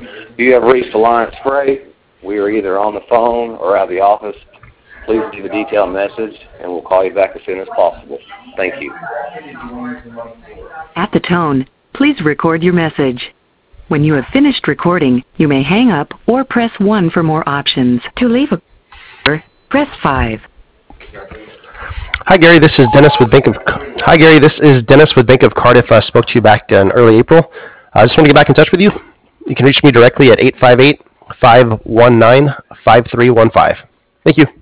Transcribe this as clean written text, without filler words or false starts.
You have reached Alliance Freight. We are either on the phone or out of the office. Please leave a detailed message, and we'll call you back as soon as possible. Thank you. At the tone, please record your message. When you have finished recording, you may hang up or press 1 for more options. To leave a press 5. Hi Gary, this is Dennis with Bank of Cardiff. I spoke to you back in early April. I just want to get back in touch with you. You can reach me directly at 858-519-5315. Thank you.